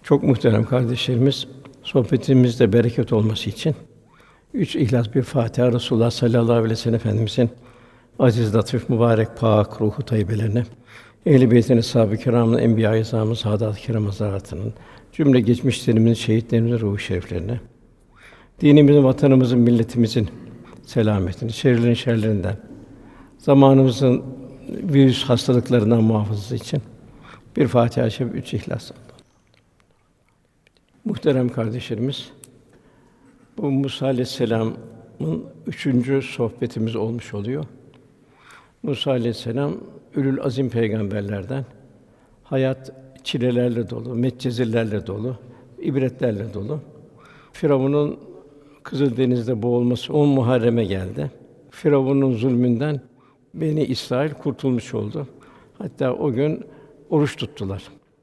Çok muhterem kardeşlerimiz, sohbetimizde bereket olması için 3 İhlas, bir Fatiha, Resulullah sallallahu aleyhi ve sellem Efendimizin aziz, latif, mübarek, pâk ruhu tayyibelerine, ehl-i beyt'in, eshâb-ı kirâmın, enbiya-i izâmın, saadat-ı kirâm hazretlerinin, cümle geçmişlerimizin, şehitlerimizin ruhu şeriflerine, dinimizin, vatanımızın, milletimizin selametini, şerlerin şerlerinden, zamanımızın virüs hastalıklarından muhafazası için bir Fatiha-i Şerif, 3 İhlas. Muhterem kardeşlerimiz, bu Musa aleyhisselam'ın 3. sohbetimiz olmuş oluyor. Musa aleyhisselam ülül azim peygamberlerden, hayat çilelerle dolu, metcezirlerle dolu, ibretlerle dolu. Firavun'un Kızıldeniz'de boğulması 10 Muharrem'e geldi. Firavun'un zulmünden Beni İsrail kurtulmuş oldu. Hatta o gün oruç tuttular.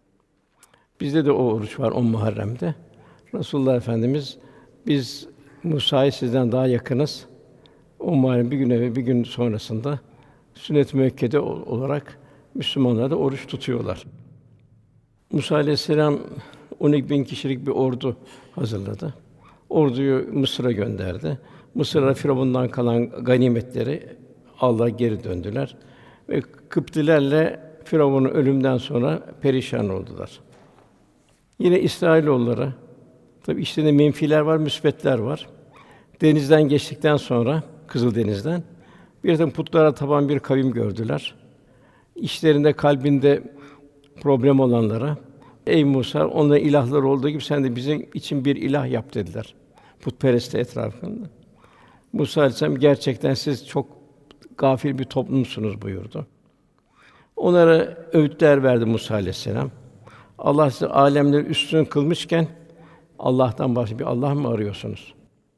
Bizde de o oruç var 10 Muharrem'de. Resulullah Efendimiz, biz Musa'ya sizden daha yakınız. 10 Muharrem bir gün evvel, bir gün sonrasında sünnet-i müekkede olarak Müslümanlar da oruç tutuyorlar. Musa aleyhisselam 12.000 kişilik bir ordu hazırladı. Orduyu Mısır'a gönderdi. Mısır'a Firavun'dan kalan ganimetleri aldılar, geri döndüler ve Kıptilerle Firavun'un ölümden sonra perişan oldular. Yine İsrailoğulları, tabii içlerinde menfiler var, müsbetler var. Denizden geçtikten sonra, Kızıldeniz'den, birden putlara tapan bir kavim gördüler. İçlerinde, kalbinde problem olanlara, ey Musa, onların ilahları olduğu gibi sen de bizim için bir ilah yap dediler. Putperest etrafında. Musa aleyhisselam, gerçekten siz çok gafil bir toplumsunuz buyurdu. Onlara öğütler verdi Musa aleyhisselam. Allah sizi âlemleri üstün kılmışken Allah'tan başka bir Allah mı arıyorsunuz?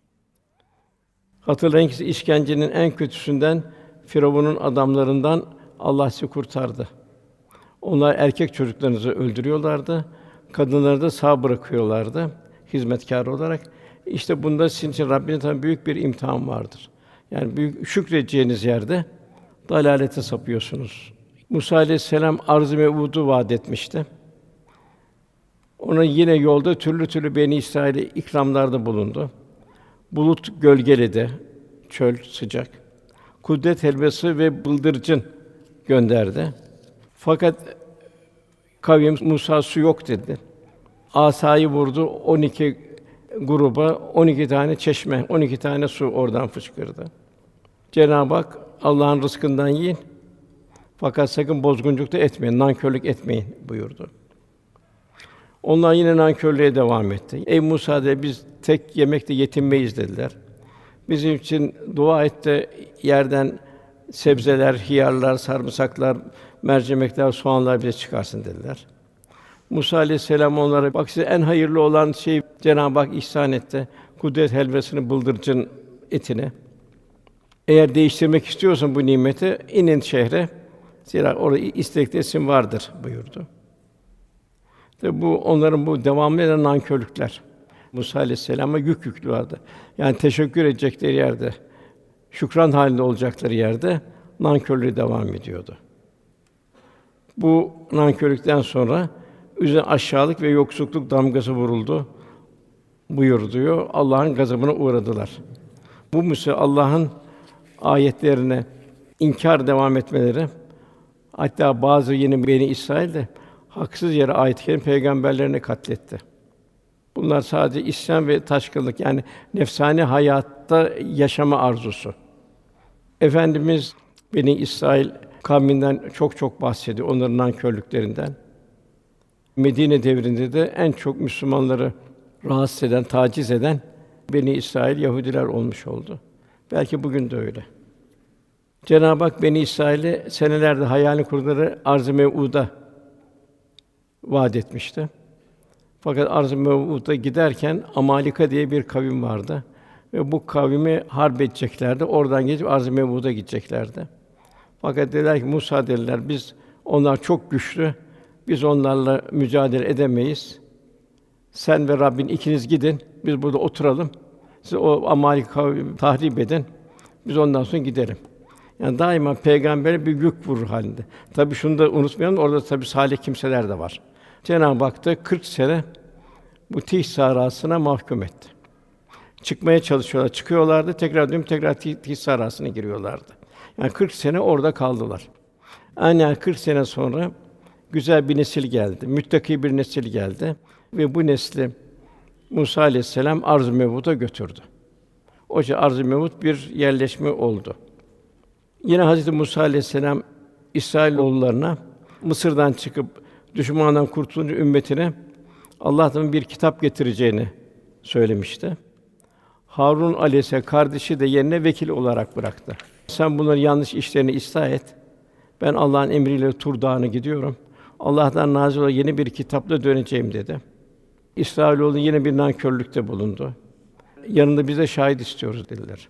Hatırlayın ki işkencenin en kötüsünden, Firavun'un adamlarından Allah sizi kurtardı. Onlar erkek çocuklarınızı öldürüyorlardı, kadınları da sağ bırakıyorlardı hizmetkâr olarak. İşte bunda sizin için Rabbinizden büyük bir imtihan vardır. Yani büyük şükredeceğiniz yerde dalalete sapıyorsunuz. Musa aleyhisselam arz-ı mev'ûd'u vaad etmişti. Ona yine yolda türlü Beni İsrail'e ikramlarda bulundu. Bulut gölgeledi, çöl sıcak. Kudret helvası ve bıldırcın gönderdi. Fakat kavim Musa su yok dedi. Asayı vurdu 12 gruba, 12 tane çeşme, 12 tane su oradan fışkırdı. Cenab-ı Hak, Allah'ın rızkından yiyin fakat sakın bozgunculuk da etmeyin, nankörlük etmeyin buyurdu. Onlar yine nankörlüğe devam etti. Ey Musa dedi, biz tek yemekle yetinmeyiz dediler. Bizim için dua et de yerden sebzeler, hiyarlar, sarımsaklar, mercimekler, soğanlar bize çıkarsın dediler. Musa aleyhisselam onlara, bak size en hayırlı olan şey Cenab-ı Hak ihsan etti. Kudret helvasını, bıldırcın etini. Eğer değiştirmek istiyorsan bu nimeti, inin şehre. Zira orada istekli isim vardır buyurdu. Tabi bu onların bu devamlı eden nankörlükler. Musa aleyhisselama yük yüklüyorlardı. Yani teşekkür edecekleri yerde, şükran halinde olacakları yerde nankörlüğü devam ediyordu. Bu nankörlükten sonra üzerine aşağılık ve yoksulluk damgası vuruldu buyurduyor. Allah'ın gazabına uğradılar. Bu Musa Allah'ın ayetlerine inkar devam etmeleri, hatta bazı yeni Beni İsrail de haksız yere ayet-i kerime peygamberlerini katletti. Bunlar sadece isyan ve taşkınlık, yani nefsani hayatta yaşama arzusu. Efendimiz Beni İsrail kavminden çok bahsediyor, onların nankörlüklerinden. Medine devrinde de en çok Müslümanları rahatsız eden, taciz eden Beni İsrail Yahudiler olmuş oldu. Belki bugün de öyle. Cenab-ı Hak Beni İsrail'e senelerde hayalini kurduğu arz-ı mev'ûda vaad etmişti. Fakat arz-ı mev'ûda giderken Amalika diye bir kavim vardı ve bu kavmi harp edeceklerdi. Oradan geçip arz-ı mev'ûda gideceklerdi. Fakat dediler ki, Musa dediler, onlar çok güçlü, biz onlarla mücadele edemeyiz. Sen ve Rabbin ikiniz gidin, biz burada oturalım. Siz o Amalika kavmi tahrip edin, biz ondan sonra gidelim. Yani daima peygambere bir yük vurur halinde. Tabii şunu da unutmayalım, orada tabii salih kimseler de var. Cenab-ı Hak da 40 sene bu Tih sahrasına mahkum etti. Çıkmaya çalışıyorlar, çıkıyorlardı, tekrar dönüp tekrar Tih sahrasına giriyorlardı. Yani 40 sene orada kaldılar. Aynen 40 sene sonra güzel bir nesil geldi, müttaki bir nesil geldi ve bu nesli Musa aleyhisselam Arz-ı Mev'ud'a götürdü. Oca Arz-ı Mev'ud bir yerleşme oldu. Yine Hazreti Musa aleyhisselam İsrailoğullarına Mısır'dan çıkıp düşmandan kurtulunca ümmetine Allah'tan bir kitap getireceğini söylemişti. Harun aleyhisselam kardeşi de yerine vekil olarak bıraktı. Sen bunların yanlış işlerini ıslah et. Ben Allah'ın emriyle Tur Dağı'na gidiyorum. Allah'tan nazil olan yeni bir kitapla döneceğim dedi. İsrailoğlu yine bir nankörlükte bulundu. Yanında bize şahit istiyoruz dediler.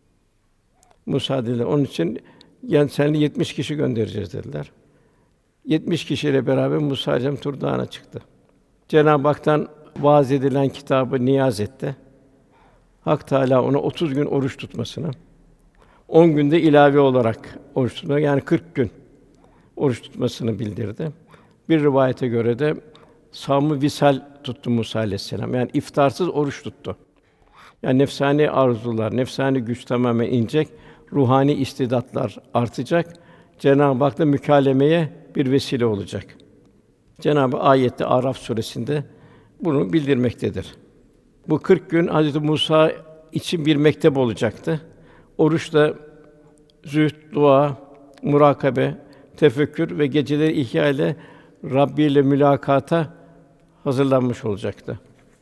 Musa dediler. Onun için yani seninle 70 kişi göndereceğiz dediler. 70 kişiyle beraber Musa aleyhisselam Tur Dağı'na çıktı. Cenab-ı Hak'tan vaaz edilen kitabı niyaz etti. Hak Teâlâ ona 30 gün oruç tutmasını, 10 günde ilave olarak oruç tutmasını, yani 40 gün oruç tutmasını bildirdi. Bir rivayete göre de sâm-ı visal tuttu Musa aleyhisselam. Yani iftarsız oruç tuttu. Yani nefsani arzular, nefsani güç tamamen inecek, ruhani istidatlar artacak. Cenab-ı Hak'la mükâlemeye bir vesile olacak. Cenab-ı ayette Araf suresinde bunu bildirmektedir. Bu 40 gün Hazreti Musa için bir mektep olacaktı. Oruçla zühd, dua, murakabe, tefekkür ve geceleri ihya ile Rabbi ile mülakata hazırlanmış olacaktı.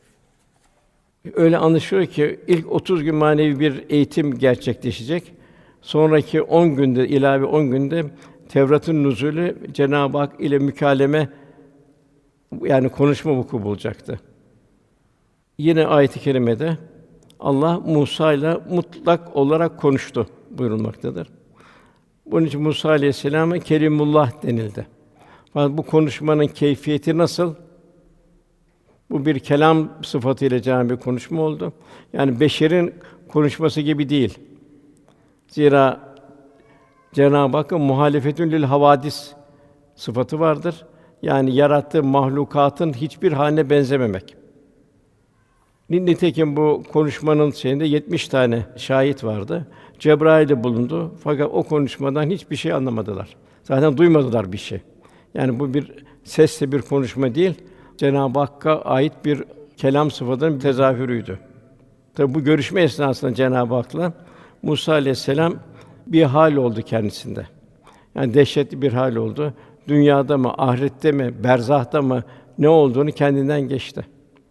Öyle anlaşılıyor ki ilk 30 gün manevi bir eğitim gerçekleşecek. Sonraki 10 günde, ilave 10 günde Tevrat'ın nuzulü Cenab-ı Hak ile mükâleme, yani konuşma vuku bulacaktı. Yine ayet-i kerimede Allah Musa ile mutlak olarak konuştu buyurulmaktadır. Bunun için Musa aleyhisselama Kelimullah denildi. Fakat bu konuşmanın keyfiyeti nasıl? Bu bir kelam sıfatıyla Cenab-ı Hak konuşma oldu. Yani beşerin konuşması gibi değil. Zira Cenab-ı Hakk'ın muhalefetün lil havadis sıfatı vardır. Yani yarattığı mahlukatın hiçbir haline benzememek. Nitekim bu konuşmanın şeyinde 70 tane şahit vardı. Cebrail de bulundu. Fakat o konuşmadan hiçbir şey anlamadılar. Zaten duymadılar bir şey. Yani bu bir sesle bir konuşma değil, Cenab-ı Hakk'a ait bir kelam sıfatının bir tezahürüydü. Tabi bu görüşme esnasında Cenab-ı Hak'la Musa aleyhisselam bir hal oldu kendisinde. Yani dehşetli bir hal oldu. Dünyada mı, ahirette mi, berzahta mı ne olduğunu kendinden geçti.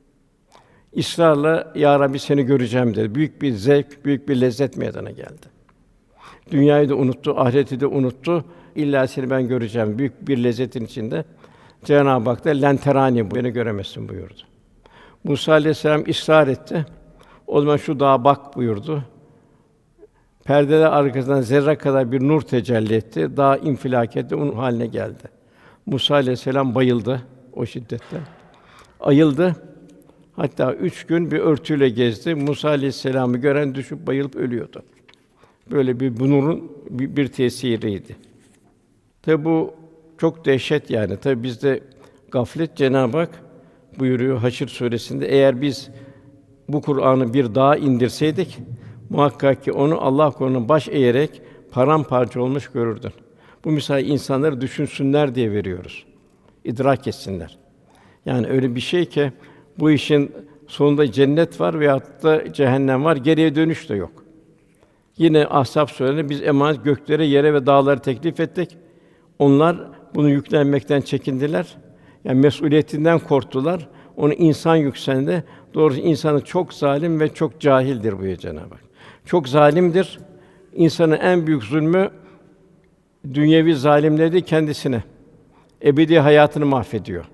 İsrarla "Ya Rabbi seni göreceğim" dedi. Büyük bir zevk, büyük bir lezzet meydana geldi. Dünyayı da unuttu, ahireti de unuttu. İlla seni ben göreceğim. Büyük bir lezzetin içinde Cenab-ı Hak da "Len terâni" beni göremezsin buyurdu. Musa aleyhisselam ısrar etti. O zaman "Şu dağa bak" buyurdu. Perdeler arkasından zerre kadar bir nur tecelli etti. Dağ infilak etti, un haline geldi. Musa aleyhisselam bayıldı o şiddetle. Ayıldı. Hatta 3 gün bir örtüyle gezdi. Musa aleyhisselam'ı gören düşüp bayılıp ölüyordu. Böyle bu nurun bir tesiriydi. Tabi bu çok dehşet yani. Tabi bizde gaflet. Cenab-ı Hak buyuruyor Haşr suresinde, eğer biz bu Kur'an'ı bir dağa indirseydik muhakkak ki onu Allah koruna baş eğerek paramparça olmuş görürdün. Bu misal insanları düşünsünler diye veriyoruz. İdrak etsinler. Yani öyle bir şey ki bu işin sonunda cennet var veyahut da cehennem var, geriye dönüş de yok. Yine Ahzab suresinde biz emanet göklere, yere ve dağlara teklif ettik. Onlar bunu yüklenmekten çekindiler. Yani mesuliyetinden korktular. Onu insan yüklendi. Doğrusu insanı çok zalim ve çok cahildir buyuruyor Cenab-ı Hak. Çok zalimdir. İnsanın en büyük zulmü dünyevi zalimleri kendisine. Ebedi hayatını mahvediyor.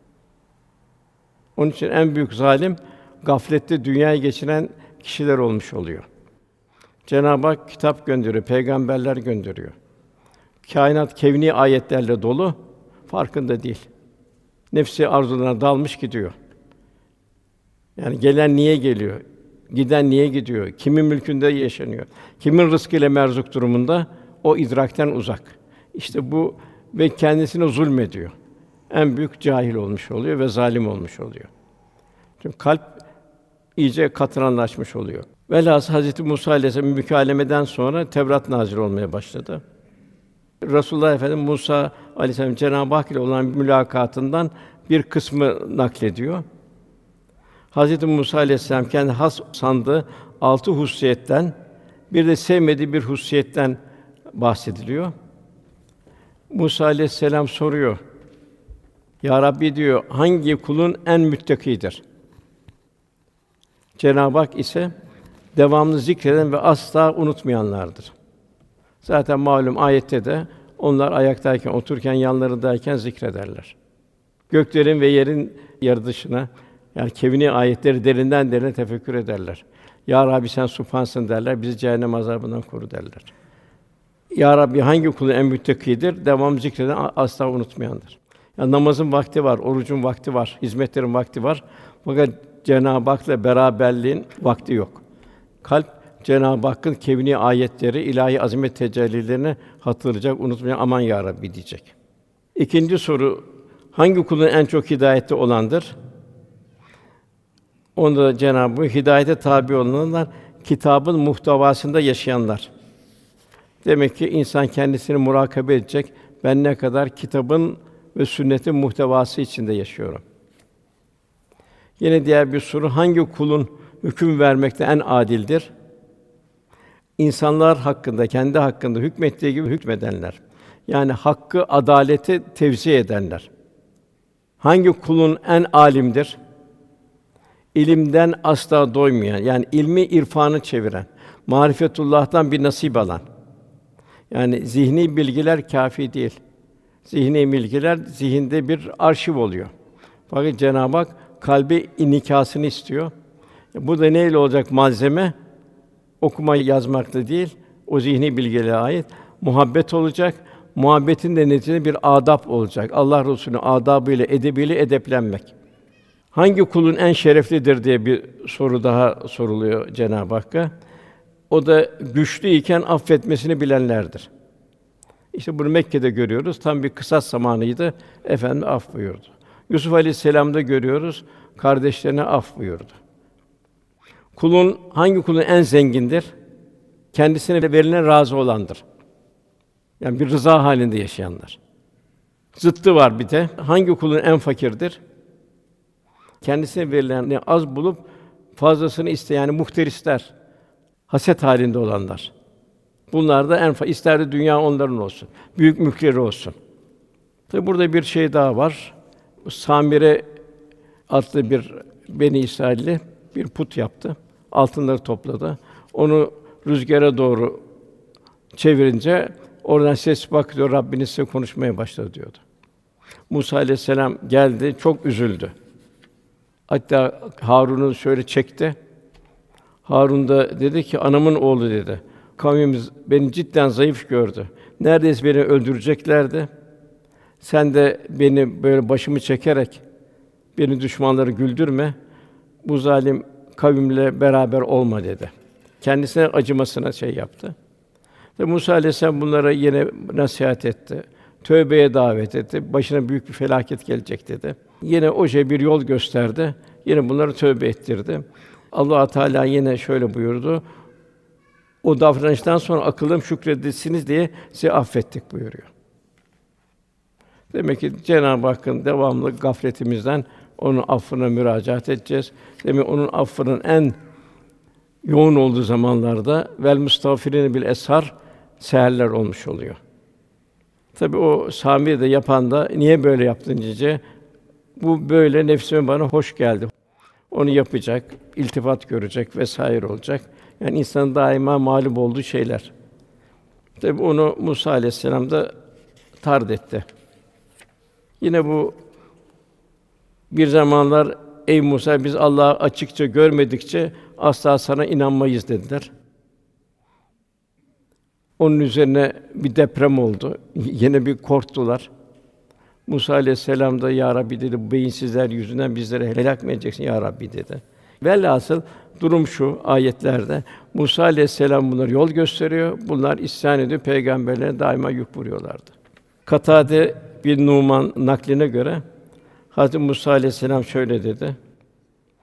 Onun için en büyük zalim gaflette dünyayı geçiren kişiler olmuş oluyor. Cenab-ı Hak kitap gönderiyor, peygamberler gönderiyor. Kainat kevni ayetlerle dolu, farkında değil. Nefsi arzularına dalmış gidiyor. Yani gelen niye geliyor? Giden niye gidiyor? Kimin mülkünde yaşanıyor? Kimin rızkıyla merzuk durumunda? O idrakten uzak. İşte bu ve kendisine zulmediyor. En büyük cahil olmuş oluyor ve zalim olmuş oluyor. Çünkü kalp iyice katıranlaşmış oluyor. Velhâsıl Hazreti Musa Aleyhisselam mükalemeden sonra Tevrat nazil olmaya başladı. Resulullah Efendimiz Musa Aleyhisselam Cenab-ı Hak ile olan mülakatından bir kısmı naklediyor. Hazreti Musa Aleyhisselam kendi has sandığı 6 hususiyetten, bir de sevmediği bir hususiyetten bahsediliyor. Musa Aleyhisselam soruyor. Ya Rabbi diyor, hangi kulun en müttakidir? Cenab-ı Hak ise devamlı zikreden ve asla unutmayanlardır. Zaten malum ayette de onlar ayaktayken, otururken, yanlarındayken zikrederler. Göklerin ve yerin yaratılışına, yani kevni ayetleri derinden derine tefekkür ederler. Ya Rabbi sen Subhansın derler, bizi cehennem azabından koru derler. Ya Rabbi hangi kulun en müttakidir? Devamlı zikreden, asla unutmayandır. Yani namazın vakti var, orucun vakti var, hizmetlerin vakti var. Fakat Cenab-ı Hak'la beraberliğin vakti yok. Kalp Cenab-ı Hakk'ın kevni ayetleri, ilahi azamet tecellilerini hatırlayacak, unutmayacak, aman ya Rabbi diyecek. İkinci soru, hangi kulun en çok hidayette olandır? Onda da Cenab-ı Hak hidayete tabi olanlar, kitabın muhtevasında yaşayanlar. Demek ki insan kendisini murakabe edecek. Ben ne kadar kitabın ve sünnetin muhtevası içinde yaşıyorum. Yine diğer bir soru, hangi kulun hüküm vermekte en adildir? İnsanlar hakkında, kendi hakkında hükmettiği gibi hükmedenler. Yani hakkı, adaleti tevzi edenler. Hangi kulun en alimdir? İlimden asla doymayan, yani ilmi irfanı çeviren, marifetullah'tan bir nasip alan. Yani zihni bilgiler kâfi değil. Zihni bilgiler zihinde bir arşiv oluyor. Fakat Cenab-ı Hak kalbe inikâsını istiyor. Bu da neyle olacak malzeme? Okuma yazmakla değil, o zihni bilgilere ait muhabbet olacak. Muhabbetin de neticede bir adab olacak. Allah Resulü'nün adabıyla, edebiyle edeplenmek. Hangi kulun en şereflidir diye bir soru daha soruluyor Cenab-ı Hakk'a. O da güçlüyken affetmesini bilenlerdir. İşte bunu Mekke'de görüyoruz. Tam bir kısas zamanıydı. Efendimiz af buyurdu. Yusuf Aleyhisselam'da görüyoruz. Kardeşlerine af buyurdu. Hangi kulun en zengindir? Kendisine verilen razı olandır. Yani bir rıza halinde yaşayanlar. Zıttı var bir de. Hangi kulun en fakirdir? Kendisine verileni az bulup fazlasını isteyen, yani muhterisler, haset halinde olanlar. Bunlar da ister de dünya onların olsun, büyük mülkleri olsun. Tabi burada bir şey daha var. Samire adlı bir Beni İsrailli bir put yaptı. Altınları topladı. Onu rüzgâra doğru çevirince oradan ses bak diyor, Rabbiniz size konuşmaya başladı diyordu. Musa Aleyhisselam geldi, çok üzüldü. Hatta Harun'u şöyle çekti. Harun da dedi ki, anamın oğlu dedi. Kavmimiz beni cidden zayıf gördü. Neredeyse beni öldüreceklerdi. Sen de beni böyle başımı çekerek beni düşmanları güldürme. Bu zalim kavimle beraber olma dedi. Kendisine acımasına yaptı. Ve Musa Aleyhisselam bunlara yine nasihat etti. Tövbeye davet etti. Başına büyük bir felaket gelecek dedi. Yine o bir yol gösterdi. Yine bunları tövbe ettirdi. Allah Teala yine şöyle buyurdu. O davranıştan sonra akıllım şükredesiniz diye sizi affettik buyuruyor. Demek ki Cenab-ı Hakk'ın devamlı gafletimizden onun affına müracaat edeceğiz. Demek ki onun affının en yoğun olduğu zamanlarda vel mustağfirine bil eshar seherler olmuş oluyor. Tabii o Sami'yi de yapan da niye böyle yaptın diyece, bu böyle nefsime bana hoş geldi. Onu yapacak, iltifat görecek vesaire olacak. Yani insanın daima mağlup olduğu şeyler. Tabii onu Musa Aleyhisselam da tard etti. Yine bu bir zamanlar ey Musa biz Allah'ı açıkça görmedikçe asla sana inanmayız dediler. Onun üzerine bir deprem oldu. Yine bir korktular. Musa Aleyhisselam da ya Rabbi dedi, bu beyinsizler yüzünden bizleri helak mı edeceksin ya Rabbi dedi. Velhasıl durum şu ayetlerde Musa Aleyhisselam bunlara yol gösteriyor. Bunlar isyan ediyor, peygamberlere daima yük vuruyorlardı. Katade bin Numan nakline göre Hazreti Musa Aleyhisselam şöyle dedi.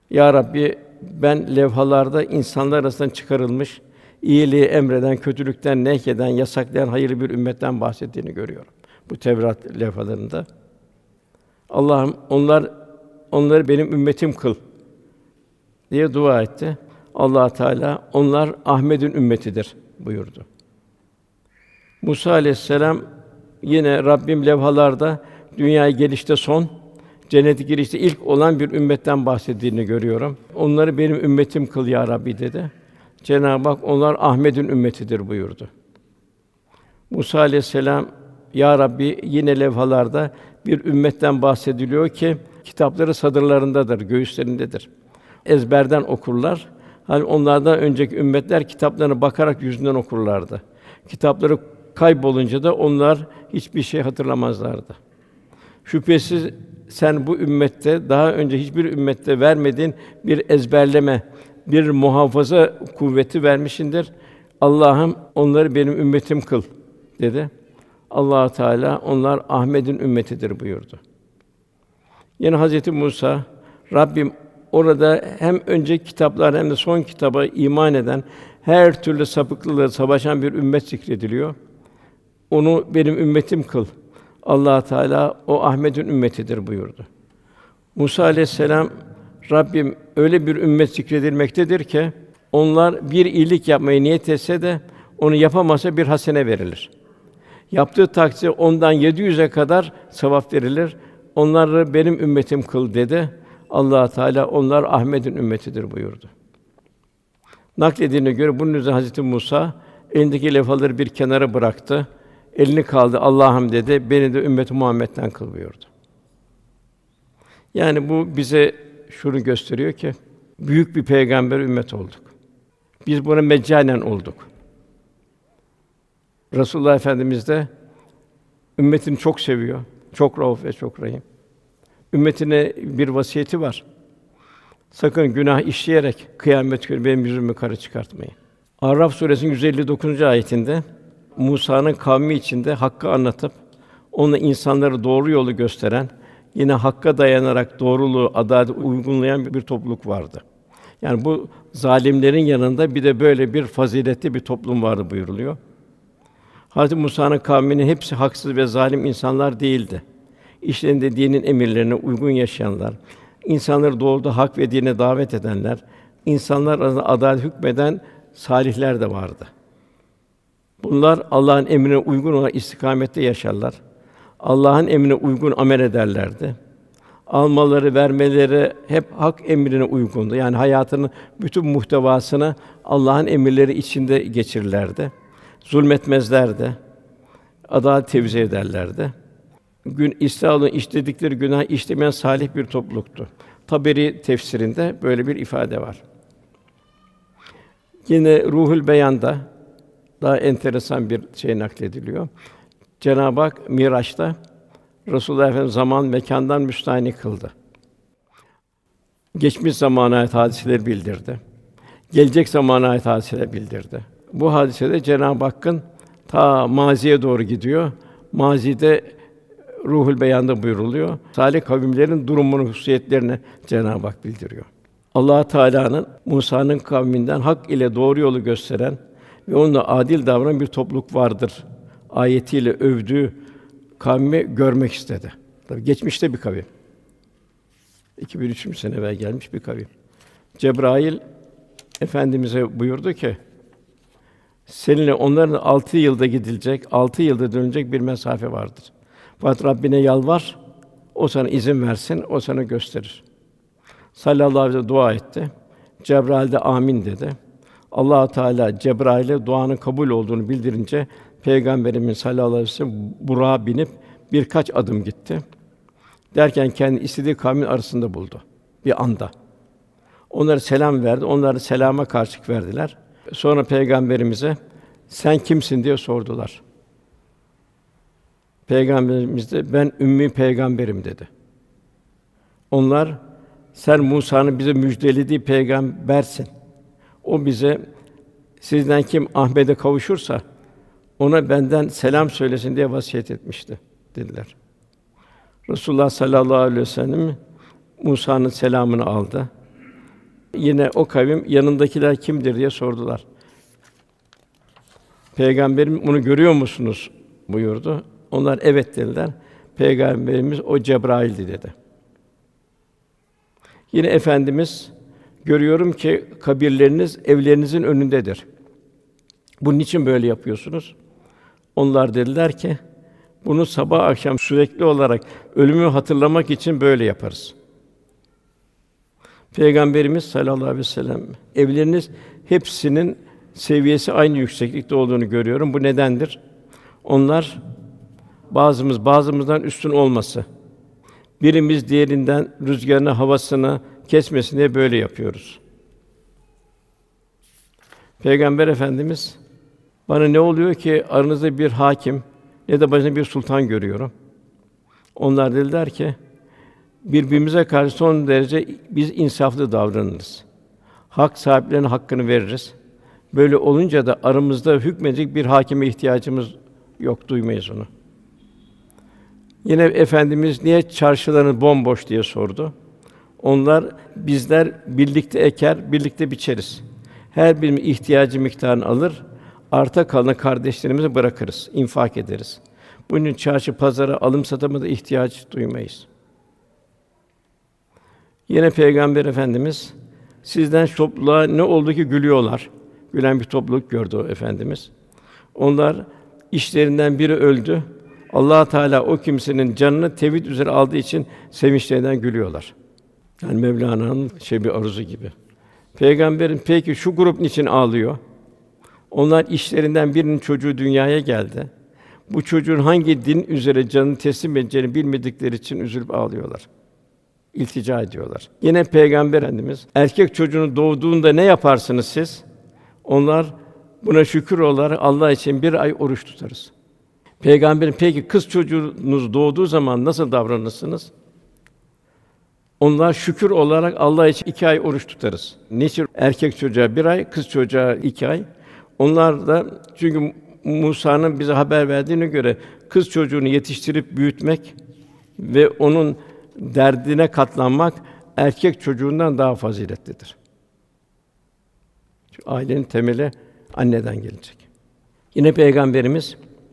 Ya Rabbi, ben levhalarda insanlar arasından çıkarılmış, iyiliği emreden, kötülükten nehyeden, yasaklayan hayırlı bir ümmetten bahsettiğini görüyorum bu Tevrat levhalarında. Allah'ım onları benim ümmetim kıl diye dua etti. Allah Teala onlar Ahmed'in ümmetidir buyurdu. Musa aleyhisselam yine Rabbim levhalarda dünyaya gelişte son, cennete girişte ilk olan bir ümmetten bahsettiğini görüyorum. Onları benim ümmetim kıl ya Rabbi dedi. Cenab-ı Hak onlar Ahmed'in ümmetidir buyurdu. Musa aleyhisselam ya Rabbi yine levhalarda bir ümmetten bahsediliyor ki kitapları sadırlarındadır, göğüslerindedir. Ezberden okurlar. Hani onlardan önceki ümmetler kitaplarına bakarak yüzünden okurlardı. Kitapları kaybolunca da onlar hiçbir şey hatırlamazlardı. Şüphesiz sen bu ümmette daha önce hiçbir ümmette vermediğin bir ezberleme, bir muhafaza kuvveti vermişindir. Allah'ım onları benim ümmetim kıl dedi. Allah Teala onlar Ahmed'in ümmetidir buyurdu. Yine Hazreti Musa Rabbim orada hem önceki kitaplar hem de son kitaba iman eden her türlü sapıklıkla savaşan bir ümmet zikrediliyor. Onu benim ümmetim kıl. Allah Teala o Ahmed'in ümmetidir buyurdu. Musa aleyhisselam Rabbim öyle bir ümmet zikredilmektedir ki onlar bir iyilik yapmayı niyet etse de onu yapamasa bir hasene verilir. Yaptığı takdirde ondan 700'e kadar sevap verilir. Onları benim ümmetim kıl dedi. Allah Teala onlar Ahmed'in ümmetidir buyurdu. Nakledildiğine göre bunun üzerine Hazreti Musa elindeki levhaları bir kenara bıraktı. Elini kaldı. Allah'ım dedi. Beni de ümmeti Muhammed'den kıl buyurdu. Yani bu bize şunu gösteriyor ki büyük bir peygamber ümmet olduk. Biz buna meccanen olduk. Resulullah Efendimiz de ümmetini çok seviyor. Çok rauf ve çok rahim. Ümmetine bir vasiyeti var. Sakın günah işleyerek kıyamet günü benim yüzümü kara çıkartmayın. Araf suresinin 159. ayetinde Musa'nın kavmi içinde hakkı anlatıp onunla insanları doğru yolu gösteren, yine hakka dayanarak doğruluğu, adaleti uygulayan bir topluluk vardı. Yani bu zalimlerin yanında bir de böyle bir faziletli bir toplum vardı buyuruluyor. Hazreti Musa'nın kavminin hepsi haksız ve zalim insanlar değildi. İşlerinde dinin emirlerine uygun yaşayanlar, insanları doğruda hak ve dine davet edenler, insanlar arasında adalet hükmeden salihler de vardı. Bunlar Allah'ın emrine uygun olarak istikamette yaşarlar. Allah'ın emrine uygun amel ederlerdi. Almaları, vermeleri hep hak emrine uygundu. Yani hayatının bütün muhtevasını Allah'ın emirleri içinde geçirirlerdi. Zulmetmezlerdi. Adalet tevzi ederlerdi. İsra'nın işledikleri günah işlemeyen salih bir topluluktu. Taberi tefsirinde böyle bir ifade var. Yine Ruhul Beyan'da daha enteresan bir şey naklediliyor. Cenab-ı Hak Miraç'ta Resulullah Efendimiz zaman mekândan müstahni kıldı. Geçmiş zamana ait hadiseleri bildirdi. Gelecek zamana ait hadiseleri bildirdi. Bu hadisede Cenab-ı Hakk'ın ta maziye doğru gidiyor. Mazide Ruhul Beyan'da buyruluyor. Salih kavimlerin durumunu, hususiyetlerini Cenab-ı Hak bildiriyor. Allah Teala'nın Musa'nın kavminden hak ile doğru yolu gösteren ve onunla adil davranan bir topluluk vardır ayetiyle övdüğü kavmi görmek istedi. Tabii geçmişte bir kavim. 2300 sene evvel gelmiş bir kavim. Cebrail Efendimize buyurdu ki seninle onların 6 yılda gidilecek, 6 yılda dönecek bir mesafe vardır. Fakat Rabbine yalvar, o sana izin versin, o sana gösterir. Sallallahu aleyhi ve sellem dua etti. Cebrail de amin dedi. Allah Teala Cebrail'e duanın kabul olduğunu bildirince Peygamberimiz sallallahu aleyhi ve sellem Burak'a binip birkaç adım gitti. Derken kendi istediği kavmin arasında buldu bir anda. Onlara selam verdi. Onlar da selama karşılık verdiler. Sonra Peygamberimize sen kimsin diye sordular. Peygamberimiz de ben ümmi peygamberim dedi. Onlar sen Musa'nın bize müjdelediği peygambersin. O bize sizden kim Ahmed'e kavuşursa ona benden selam söylesin diye vasiyet etmişti dediler. Resulullah sallallahu aleyhi ve sellem Musa'nın selamını aldı. Yine o kavim yanındakiler kimdir diye sordular. Peygamberim bunu görüyor musunuz buyurdu. Onlar evet dediler. Peygamberimiz o Cebrail'di dedi. Yine Efendimiz görüyorum ki kabirleriniz evlerinizin önündedir. Bunun için böyle yapıyorsunuz? Onlar dediler ki bunu sabah akşam sürekli olarak ölümü hatırlamak için böyle yaparız. Peygamberimiz sallallahu aleyhi ve sellem evleriniz hepsinin seviyesi aynı yükseklikte olduğunu görüyorum. Bu nedendir? Onlar bazımızdan üstün olması, birimiz diğerinden rüzgarını, havasını kesmesin diye böyle yapıyoruz. Peygamber Efendimiz bana ne oluyor ki aranızda bir hakim ne de başında bir sultan görüyorum. Onlar dediler ki birbirimize karşı son derece biz insaflı davranırız. Hak sahiplerine hakkını veririz. Böyle olunca da aramızda hükmedecek bir hakime ihtiyacımız yok, duymayız onu. Yine Efendimiz niye çarşılarınız bomboş diye sordu. Bizler birlikte eker, birlikte biçeriz. Her birimiz ihtiyacı miktarını alır, arta kalanı kardeşlerimize bırakırız, infak ederiz. Bunun çarşı pazara alım satımına da ihtiyaç duymayız. Yine Peygamber Efendimiz sizden şu topluluğa ne oldu ki gülüyorlar? Gülen bir topluluk gördü o Efendimiz. Onlar işlerinden biri öldü. Allah Teala o kimsenin canını tevhid üzere aldığı için sevinçlerinden gülüyorlar. Yani Mevlana'nın bir arzusu gibi. Peygamberin peki şu grup niçin ağlıyor? Onlar işlerinden birinin çocuğu dünyaya geldi. Bu çocuğun hangi din üzere canını teslim edeceğini bilmedikleri için üzülüp ağlıyorlar. İltica ediyorlar. Yine Peygamber Efendimiz erkek çocuğunu doğduğunda ne yaparsınız siz? Onlar buna şükür olarak Allah için bir ay oruç tutarız. Peygamberin peki kız çocuğunuz doğduğu zaman nasıl davranırsınız? Onlar şükür olarak Allah için 2 ay oruç tutarız. Niçin? Erkek çocuğa 1 ay, kız çocuğa 2 ay. Onlar da çünkü Musa'nın bize haber verdiğine göre kız çocuğunu yetiştirip büyütmek ve onun derdine katlanmak erkek çocuğundan daha faziletlidir. Çünkü ailenin temeli anneden gelecek. Yine Peygamberimiz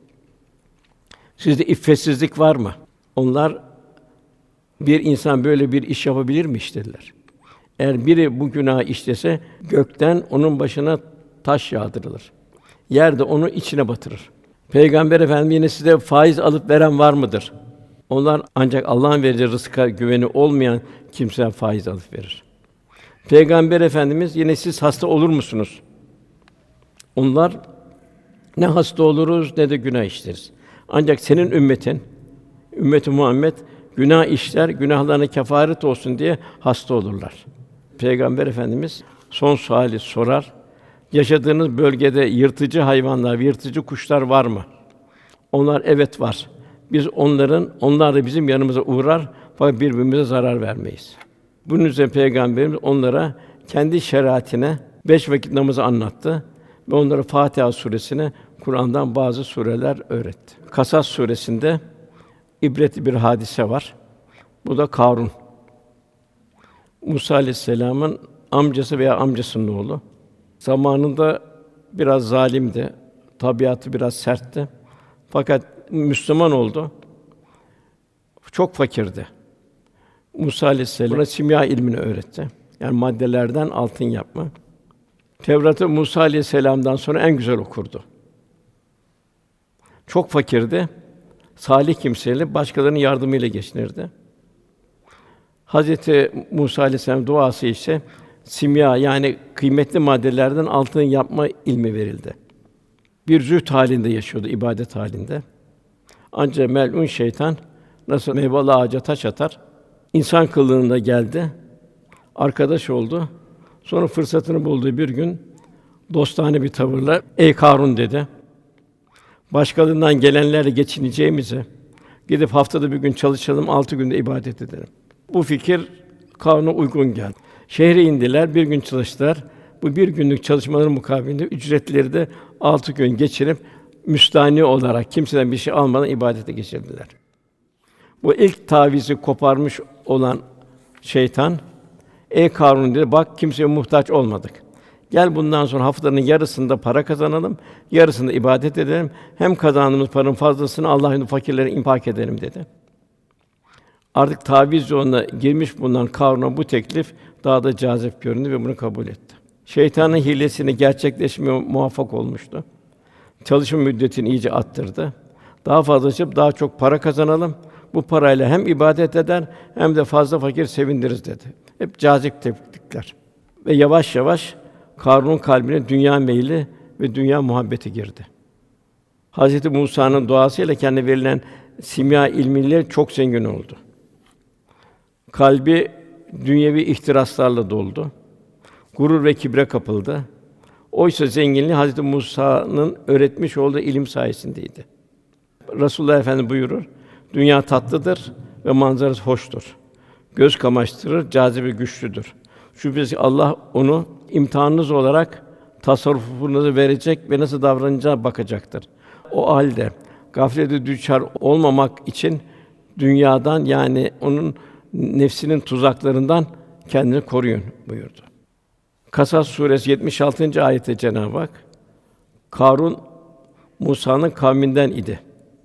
sizde iffetsizlik var mı? Onlar bir insan böyle bir iş yapabilir mi dediler. Eğer biri bu günahı işlese gökten onun başına taş yağdırılır. Yer de onu içine batırır. Peygamber Efendimiz yine size faiz alıp veren var mıdır? Onlar ancak Allah'ın vereceği rızka güveni olmayan kimse faiz alıp verir. Peygamber Efendimiz yine siz hasta olur musunuz? Onlar ne hasta oluruz ne de günah işleriz. Ancak senin ümmeti Muhammed günah işler, günahlarına kefaret olsun diye hasta olurlar. Peygamber Efendimiz son suali sorar. Yaşadığınız bölgede yırtıcı hayvanlar, yırtıcı kuşlar var mı? Onlar evet var. Onlar da bizim yanımıza uğrar fakat birbirimize zarar vermeyiz. Bunun üzerine Peygamberimiz onlara kendi şeriatine 5 vakit namazı anlattı ve onlara Fâtiha suresine Kur'an'dan bazı sureler öğretti. Kasas suresinde ibretli bir hadise var. Bu da Kârun. Musa aleyhisselam'ın amcası veya amcasının oğlu. Zamanında biraz zalimdi, tabiatı biraz sertti. Fakat Müslüman oldu. Çok fakirdi. Musa aleyhisselam ona simya ilmini öğretti. Yani maddelerden altın yapma. Tevrat'ı Musa aleyhisselam'dan sonra en güzel okurdu. Çok fakirdi. Salih kimseyle başkalarının yardımıyla geçinirdi. Hazreti Musa aleyhisselam duası ise simya yani kıymetli maddelerden altın yapma ilmi verildi. Bir zühd halinde yaşıyordu, ibadet halinde. Ancak mel'un şeytan nasıl meyveli ağaca taş atar, insan kılığında geldi, arkadaş oldu. Sonra fırsatını bulduğu bir gün dostane bir tavırla "Ey Kârun" dedi. "Başkalarından gelenlerle geçineceğimize gidip haftada bir gün çalışalım, 6 günde ibadet edelim." Bu fikir Kârun'a uygun geldi. Şehre indiler, bir gün çalıştılar. Bu bir günlük çalışmaların mukabilinde ücretleri de 6 gün geçirip müstâni olarak kimseden bir şey almadan ibadete geçirdiler. Bu ilk tavizi koparmış olan şeytan Ey Karun dedi, bak kimseye muhtaç olmadık. Gel bundan sonra haftanın yarısında para kazanalım, yarısında ibadet edelim. Hem kazandığımız paranın fazlasını Allah yolunda fakirlere infak edelim dedi. Artık taviz yoluna girmiş bulunan Karun'a bu teklif daha da cazip göründü ve bunu kabul etti. Şeytanın hilesini gerçekleşmeye muvaffak olmuştu. Çalışma müddetini iyice arttırdı. Daha fazla çalışıp daha çok para kazanalım. Bu parayla hem ibadet eder hem de fazla fakir sevindiririz dedi. Hep cazip teklifler. Ve yavaş yavaş Karun'un kalbine dünya meyli ve dünya muhabbeti girdi. Hazreti Musa'nın duasıyla kendine verilen simya ilmiyle çok zengin oldu. Kalbi dünyevi ihtiraslarla doldu. Gurur ve kibre kapıldı. Oysa zenginliği Hazreti Musa'nın öğretmiş olduğu ilim sayesindeydi. Resulullah Efendimiz buyurur: dünya tatlıdır ve manzarası hoştur. Göz kamaştırır, cazibe güçlüdür. Şüphesiz Allah onu imtihanınız olarak tasarrufunuzu verecek ve nasıl davranacağı bakacaktır. O halde gaflete düçar olmamak için dünyadan, yani onun nefsinin tuzaklarından kendini koruyun buyurdu. Kasas suresi 76. ayette Cenab-ı Hak, Karun Musa'nın kavminden idi.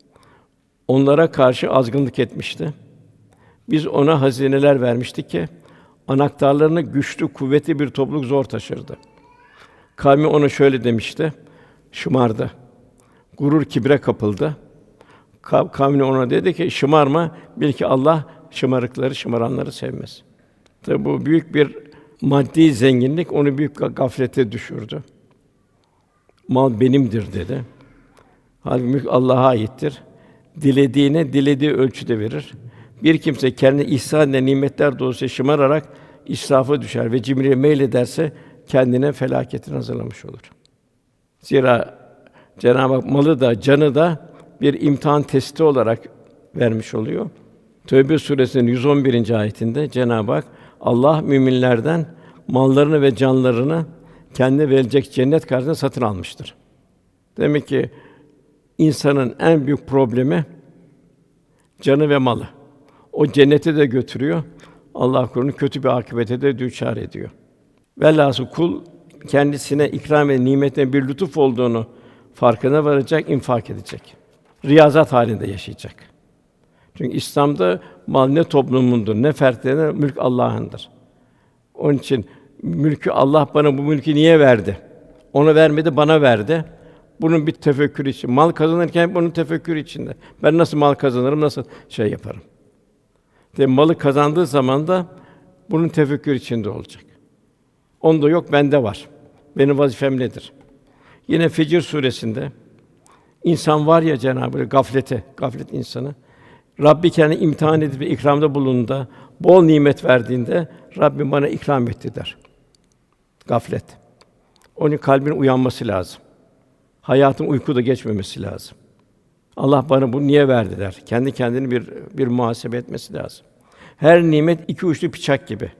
Onlara karşı azgınlık etmişti. Biz ona hazineler vermiştik ki anahtarlarını güçlü, kuvvetli bir topluluk zor taşırdı. Kavmi ona şöyle demişti: şımardı. Gurur, kibre kapıldı. Kavmi ona dedi ki: şımarma, bil ki Allah şımarıkları, şımaranları sevmez. Tabi bu büyük bir maddi zenginlik onu büyük gaflete düşürdü. Mal benimdir dedi. Halbuki mülk Allah'a aittir. Dilediğine dilediği ölçüde verir. Bir kimse kendi ihsan eden nimetler dolayısıyla şımararak israfa düşer ve cimriye meylederse kendine felaketini hazırlamış olur. Zira Cenab-ı Hak malı da canı da bir imtihan testi olarak vermiş oluyor. Tevbe suresinin 111. ayetinde Cenab-ı Hak Allah müminlerden mallarını ve canlarını kendine verilecek cennet karşılığında satın almıştır. Demek ki insanın en büyük problemi canı ve malı. O cennete de götürüyor. Allah korusun kötü bir akıbete de düçar ediyor. Velhâsıl kul kendisine ikram ve nimetin bir lütuf olduğunu farkına varacak, infak edecek. Riyazat halinde yaşayacak. Çünkü İslam'da mal ne toplumundur, ne fertlerine, mülk Allah'ındır. Onun için mülkü Allah bana bu mülkü niye verdi? Ona vermedi, bana verdi. Bunun bir tefekkür için. Mal kazanırken bunun tefekkürü içinde. Ben nasıl mal kazanırım, nasıl şey yaparım? Malı kazandığı zaman da bunun tefekkür içinde olacak. Onda yok, bende var. Benim vazifem nedir? Yine Fecr suresinde insan var ya Cenab-ı Hak gaflet insanı. Rabbi kendini imtihan edip ikramda bulunduğunda, bol nimet verdiğinde Rabbim bana ikram etti der. Gaflet. Onun kalbinin uyanması lazım. Hayatın uykuda geçmemesi lazım. Allah bana bunu niye verdi der. Kendi kendini bir muhasebe etmesi lazım. Her nimet iki uçlu bıçak gibi.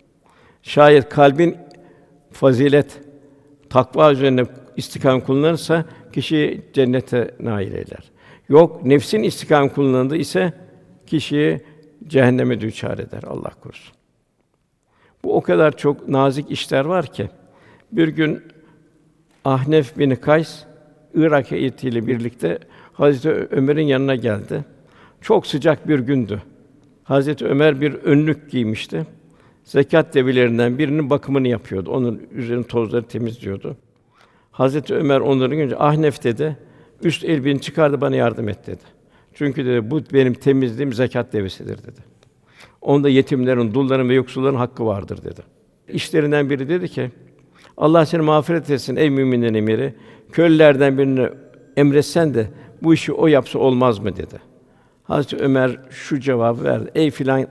Şayet kalbin fazilet, takva üzerine istikamet kullanırsa kişi cennete nail eder. Yok, nefsin istikamet kullanıldığı ise kişiyi cehenneme düçar eder. Allah korusun. Bu o kadar çok nazik işler var ki bir gün Ahnef bin Kays Irak heyetiyle birlikte Hazreti Ömer'in yanına geldi. Çok sıcak bir gündü. Hazreti Ömer bir önlük giymişti. Zekat develerinden birinin bakımını yapıyordu. Onun üzerinin tozları temizliyordu. Hazreti Ömer onları görünce Ahnef dedi, üst elbini çıkardı bana yardım et dedi. Çünkü dedi bu benim temizliğim zekat devesidir dedi. Onda yetimlerin, dulların ve yoksulların hakkı vardır dedi. İşlerinden biri dedi ki Allah seni mağfiret etsin ey müminlerin emiri. Kölelerden birini emretsen de bu işi o yapsa olmaz mı dedi. Hazreti Ömer şu cevabı verdi. Ey filan,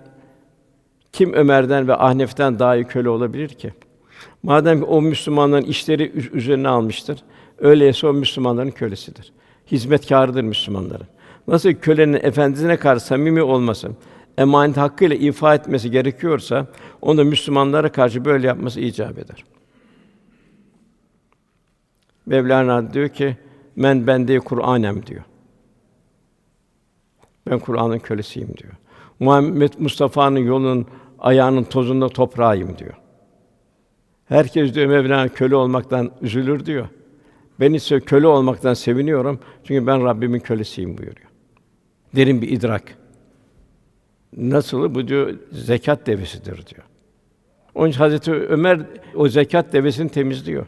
kim Ömer'den ve Ahnef'ten daha iyi köle olabilir ki? Madem ki o Müslümanların işleri üzerine almıştır, öyleyse o Müslümanların kölesidir. Hizmetkârıdır Müslümanların. Nasıl kölenin efendisine karşı samimi olması, emanet hakkıyla ifa etmesi gerekiyorsa, onu da Müslümanlara karşı böyle yapması icap eder. Mevlana diyor ki, men bende Kur'anem diyor. Ben Kur'an'ın kölesiyim diyor. Muhammed Mustafa'nın yolunun ayağının tozunda toprağıyım diyor. Herkes diyor Mevlana köle olmaktan üzülür diyor. Ben ise köle olmaktan seviniyorum çünkü ben Rabbimin kölesiyim buyuruyor. Derin bir idrak. Nasıl bu diyor zekat devesidir diyor. Onun için Hazreti Ömer o zekat devesini temizliyor.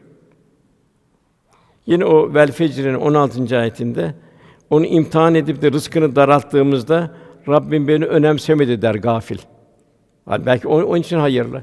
Yine o Vel Fecr'in 16. ayetinde onu imtihan edip de rızkını daralttığımızda Rabbim beni önemsemedi der gafil. Yani belki onun için hayırlı.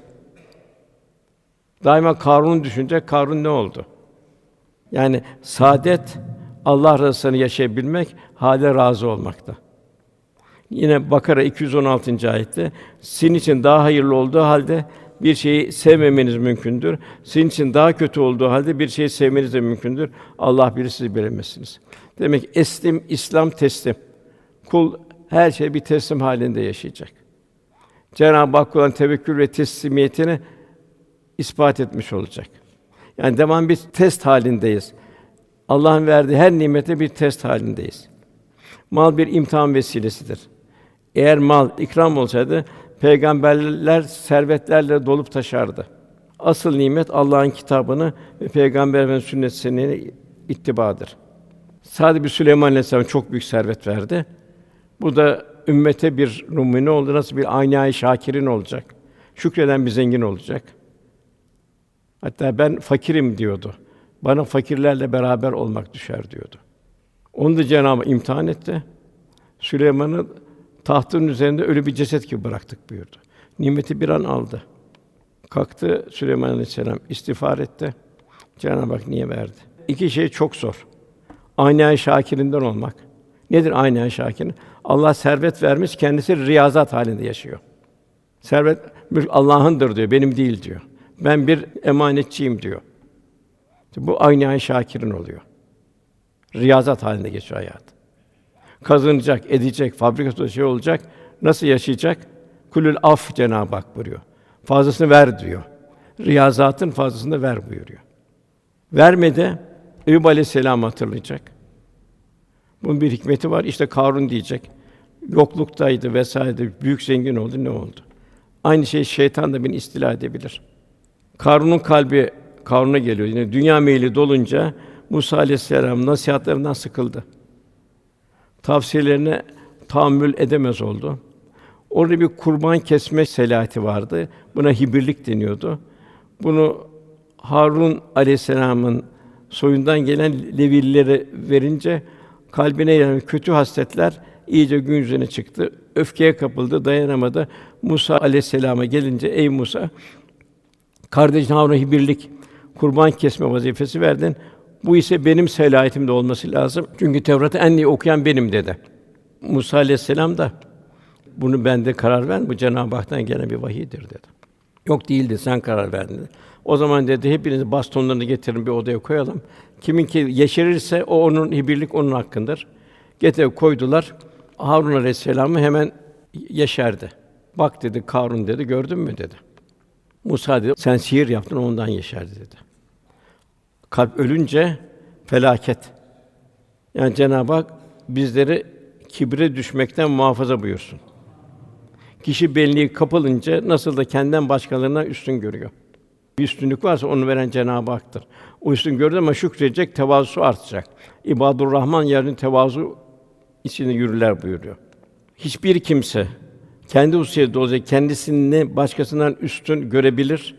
Daima Karun'u düşünecek. Karun ne oldu? Yani saadet Allah rızasını yaşayabilmek, hâle razı olmakta. Yine Bakara 216. ayette sizin için daha hayırlı olduğu halde bir şeyi sevmemeniz mümkündür. Sizin için daha kötü olduğu halde bir şeyi sevmeniz de mümkündür. Allah bilir, siz bilemezsiniz. Demek eslim, İslam teslim. Kul her şey bir teslim halinde yaşayacak. Cenab-ı Hak kulun tevekkül ve teslimiyetini ispat etmiş olacak. Yani devam bir test halindeyiz. Allah'ın verdiği her nimete bir test halindeyiz. Mal bir imtihan vesilesidir. Eğer mal ikram olsaydı peygamberler servetlerle dolup taşardı. Asıl nimet Allah'ın kitabını ve Peygamber Efendimiz'in sünnetine ittibadır. Sadece bir Süleyman Aleyhisselam çok büyük servet verdi. Bu da ümmete bir numune oldu. Nasıl bir aynâ-i şâkirin olacak. Şükreden bir zengin olacak. Hatta ben fakirim diyordu. Bana fakirlerle beraber olmak düşer diyordu. Onu da Cenab-ı Hak imtihan etti. Süleyman'ı tahtın üzerinde ölü bir ceset gibi bıraktık buyurdu. Nimeti bir an aldı. Kalktı Süleyman Aleyhisselam istiğfar etti. Cenab-ı Hak niye verdi? İki şey çok zor. Aynâ-i şâkirinden olmak. Nedir aynâ-i şâkirin? Allah servet vermiş, kendisi riyazat halinde yaşıyor. Servet mülk Allah'ındır diyor, benim değil diyor. Ben bir emanetçiyim diyor. Bu aynâ-i şâkirin oluyor. Riyazat halinde geçiyor hayat. Kazanacak, edecek, fabrikasında şey olacak. Nasıl yaşayacak? Kulül af Cenab-ı Hak buyuruyor. Fazlasını ver diyor. Riyazatın fazlasını da ver buyuruyor. Vermedi, Eyüp Aleyhisselam hatırlayacak. Bunun bir hikmeti var. İşte Karun diyecek. Yokluktaydı vesaire, büyük zengin oldu, ne oldu? Aynı şey şeytan da beni istila edebilir. Karun'un kalbi Karun'a geliyor. Yine dünya meyli dolunca Musa Aleyhisselam nasihatlarından sıkıldı. Tavsiyelerine tahammül edemez oldu. Orada bir kurban kesme selahati vardı. Buna hibirlik deniyordu. Bunu Harun Aleyhisselam'ın soyundan gelen Levillilere verince kalbine yani kötü hasletler iyice gün yüzüne çıktı. Öfkeye kapıldı, dayanamadı. Musa Aleyhisselam'a gelince ey Musa, kardeşin Harun'a hibirlik, kurban kesme vazifesi verdin. Bu ise benim selahiyetimde olması lazım. Çünkü Tevrat'ı en iyi okuyan benim dedi. Musa Aleyhisselam da bunu bende karar ver, bu Cenab-ı Hak'tan gelen bir vahiydir dedi. Yok değildi, sen karar verdin dedi. O zaman dedi hepiniz bastonlarını getirin bir odaya koyalım. Kiminki yeşerirse o onun hibirlik onun hakkındır. Getirip koydular. Harun Aleyhisselam'ı hemen yeşerdi. Bak dedi Karun dedi, gördün mü dedi. Musa dedi, sen sihir yaptın ondan yeşerdi dedi. Kalp ölünce felaket. Yani Cenab-ı Hak bizleri kibre düşmekten muhafaza buyursun. Kişi benliği kapılınca nasıl da kendinden başkalarına üstün görüyor. Bir üstünlük varsa onu veren Cenab-ı Hak'tır. O üstün gördü ama şükredecek, tevazusu artacak. İbadur-Rahman yerin tevazu içinde yürürler buyuruyor. Hiçbir kimse kendi hususiyeti olacak, kendisini başkasından üstün görebilir.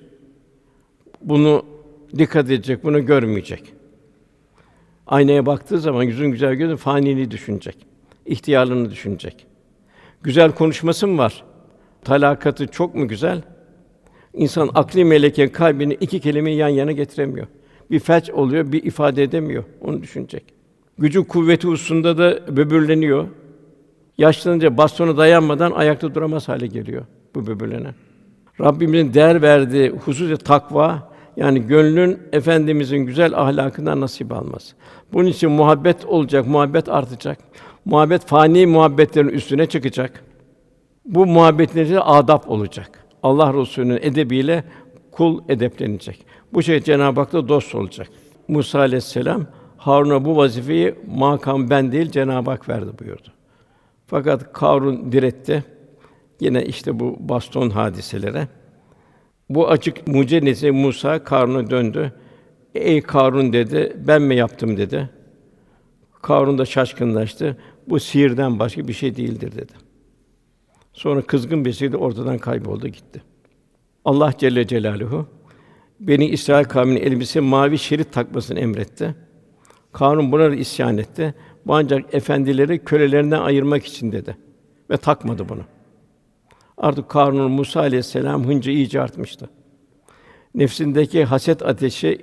Bunu dikkat edecek, bunu görmeyecek. Aynaya baktığı zaman yüzün güzel görünce faniliği düşünecek. İhtiyarlığını düşünecek. Güzel konuşması mı var? Talakatı çok mu güzel? İnsan akli meleke kalbini iki kelimeyi yan yana getiremiyor. Bir felç oluyor, bir ifade edemiyor. Onu düşünecek. Gücü kuvveti hususunda da böbürleniyor. Yaşlanınca bastona dayanmadan ayakta duramaz hale geliyor bu böbürlenen. Rabbimizin değer verdiği hususca takva, yani gönlün Efendimizin güzel ahlakından nasip alması. Bunun için muhabbet olacak, muhabbet artacak. Muhabbet fani muhabbetlerin üstüne çıkacak. Bu muhabbetlerin adab olacak. Allah Resulü'nün edebiyle kul edeplenecek. Bu şey Cenab-ı Hak'la dost olacak. Musa Aleyhisselam Harun'a bu vazifeyi makam ben değil Cenab-ı Hak verdi buyurdu. Fakat Karun diretti. Yine işte bu baston hadiselere. Bu açık mucize neticesinde Musa Karun'a döndü. "Ey Karun," dedi, "ben mi yaptım?" dedi. Karun da şaşkınlaştı. "Bu sihirden başka bir şey değildir." dedi. Sonra kızgın bir şekilde ortadan kayboldu gitti. Allah Celle Celaluhu Beni İsrail kavminin elbise mavi şerit takmasını emretti. Karun buna da isyan etti. Bu ancak efendileri kölelerinden ayırmak için dedi ve takmadı bunu. Artık Karun'un Musa aleyhisselam hıncı iyice artmıştı. Nefsindeki haset ateşi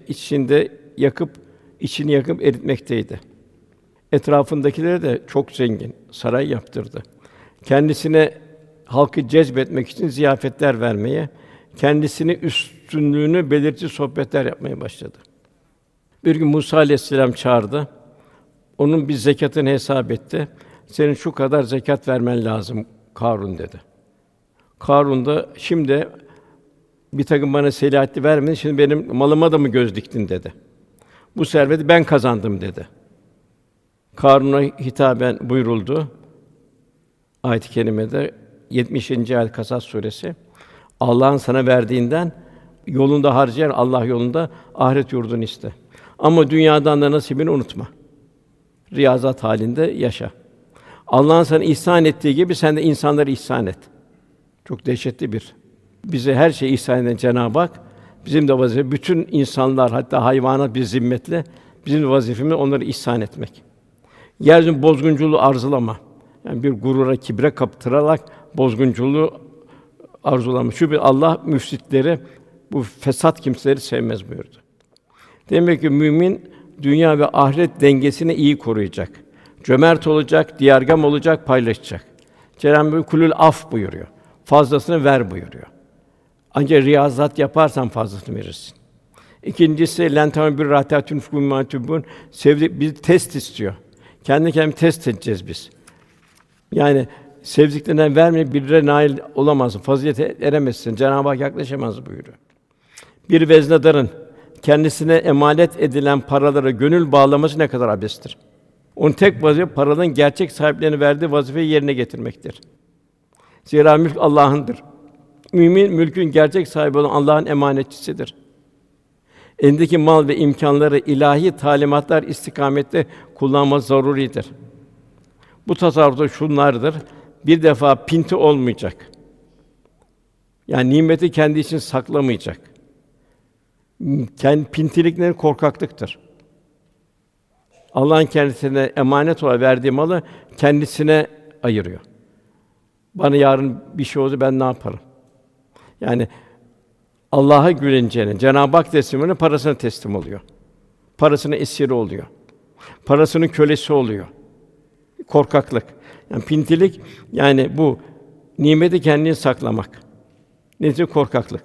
içini yakıp eritmekteydi. Etrafındakilere de çok zengin saray yaptırdı. Kendisine halkı cezbetmek için ziyafetler vermeye, kendisini üstünlüğünü belirtici sohbetler yapmaya başladı. Bir gün Musa aleyhisselam çağırdı. Onun bir zekatını hesap etti. "Senin şu kadar zekat vermen lazım Karun," dedi. Karun da "Şimdi bir takım bana Selahattin vermedin, şimdi benim malıma da mı göz diktin?" dedi. "Bu serveti ben kazandım." dedi. Karun'a hitaben buyuruldu. Ayet-i kerimede 70. ayet Kasas suresi. Allah'ın sana verdiğinden yolunda harcayan Allah yolunda ahiret yurdunu iste. Ama dünyadan da nasibini unutma. Riyazat halinde yaşa. Allah'ın sana ihsan ettiği gibi sen de insanlara ihsan et. Çok dehşetli bir. Bize her şeyi ihsan eden Cenab-ı Hak, bizim de vazifemiz bütün insanlar hatta hayvanat bir zimmetle bizim de vazifemiz onları ihsan etmek. Yeryüzünün bozgunculuğu arzulama. Yani bir gurura, kibre kaptırarak bozgunculuğu arzulama. Çünkü Allah müfsitleri, bu fesat kimseleri sevmez buyurdu. Demek ki mümin dünya ve ahiret dengesini iyi koruyacak. Cömert olacak, diyargâm olacak, paylaşacak. Cenab-ı Hak kulül af buyuruyor. Fazlasını ver buyuruyor. Ancak riyazat yaparsan fazlasını verirsin. İkincisi lentâme bir rahatâtün fûmâtübûn bir test istiyor. Kendi kendimizi test edeceğiz biz. Yani sevdiklerinden vermeyip birine nail olamazsın, fazilete eremezsin. Cenab-ı Hak yaklaşamaz buyuruyor. Bir veznedarın kendisine emanet edilen paralara gönül bağlaması ne kadar abestir. Onun tek vazifesi paranın gerçek sahiplerine verdiği vazifeyi yerine getirmektir. Zira mülk Allah'ındır. Mümin mülkün gerçek sahibi olan Allah'ın emanetçisidir. Elindeki mal ve imkânları ilahi talimatlar istikamette kullanması zaruridir. Bu tasarrufta şunlardır: bir defa pinti olmayacak. Yani nimeti kendi için saklamayacak. Pintilik ne? Korkaklıktır. Allah'ın kendisine emanet olarak verdiği malı kendisine ayırıyor. Bana yarın bir şey oldu, ben ne yaparım? Yani Allah'a güveneceğine, Cenab-ı Hak teslimine parasına teslim oluyor. Parasının esiri oluyor. Parasının kölesi oluyor. Korkaklık. Yani pintilik, yani bu nimeti kendine saklamak. Neticede korkaklık.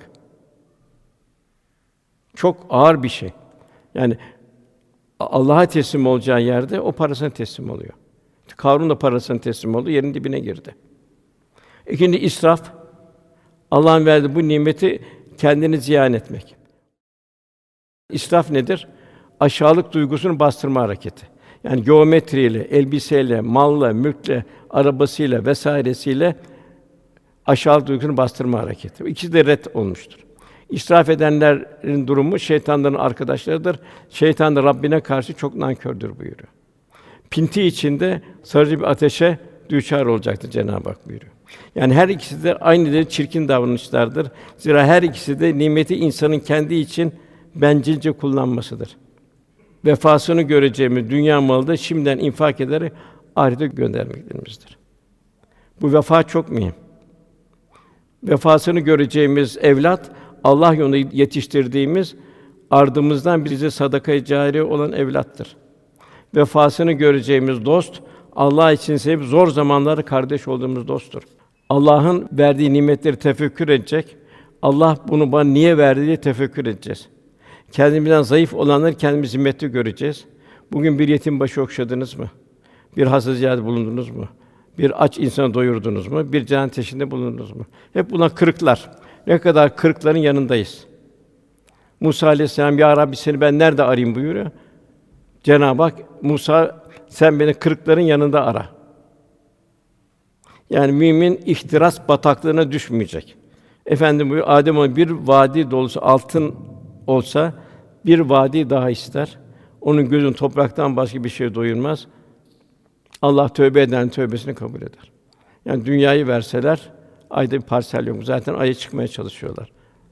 Çok ağır bir şey. Yani Allah'a teslim olacağı yerde o parasına teslim oluyor. Karun da parasına teslim oldu, yerin dibine girdi. İkinci israf. Allah'ın verdiği bu nimeti kendini ziyan etmek. İsraf nedir? Aşağılık duygusunu bastırma hareketi. Yani geometriyle, elbiseyle, malla, mülkle, arabasıyla vesairesiyle aşağılık duygusunu bastırma hareketi. İkisi de ret olmuştur. İsraf edenlerin durumu şeytanların arkadaşlarıdır. Şeytan da Rabbine karşı çok nankördür buyuruyor. Pinti içinde sarıcı bir ateşe düçar olacaktır Cenab-ı Hak buyuruyor. Yani her ikisi de aynı derece çirkin davranışlardır. Zira her ikisi de nimeti insanın kendi için bencilce kullanmasıdır. Vefasını göreceğimiz dünya malı da şimdiden infak ederek ahirete göndermeklerimizdir. Bu vefa çok mühim. Vefasını göreceğimiz evlat, Allah yolunda yetiştirdiğimiz, ardımızdan bize sadaka-i câriye olan evlattır. Vefasını göreceğimiz dost, Allah için sevip zor zamanlarda kardeş olduğumuz dosttur. Allah'ın verdiği nimetleri tefekkür edecek. Allah bunu bana niye verdi diye tefekkür edeceğiz. Kendimizden zayıf olanları kendimiz himmetli göreceğiz. Bugün bir yetim başı okşadınız mı? Bir hasta ziyareti bulundunuz mu? Bir aç insanı doyurdunuz mu? Bir can teşhinde bulundunuz mu? Hep bunlar kırıklar. Ne kadar kırıkların yanındayız. Musa aleyhisselam, "Ya Rabbi, seni ben nerede arayayım?" buyuruyor. Cenab-ı Hak, "Musa, sen beni kırıkların yanında ara." Yani mümin ihtiras bataklığına düşmeyecek. Efendim buyuruyor, Adem'e bir vadi dolusu altın olsa bir vadi daha ister. Onun gözün topraktan başka bir şey doyurmaz. Allah tövbe eden tövbesini kabul eder. Yani dünyayı verseler ayda bir parsel yok. Zaten aya çıkmaya çalışıyorlar.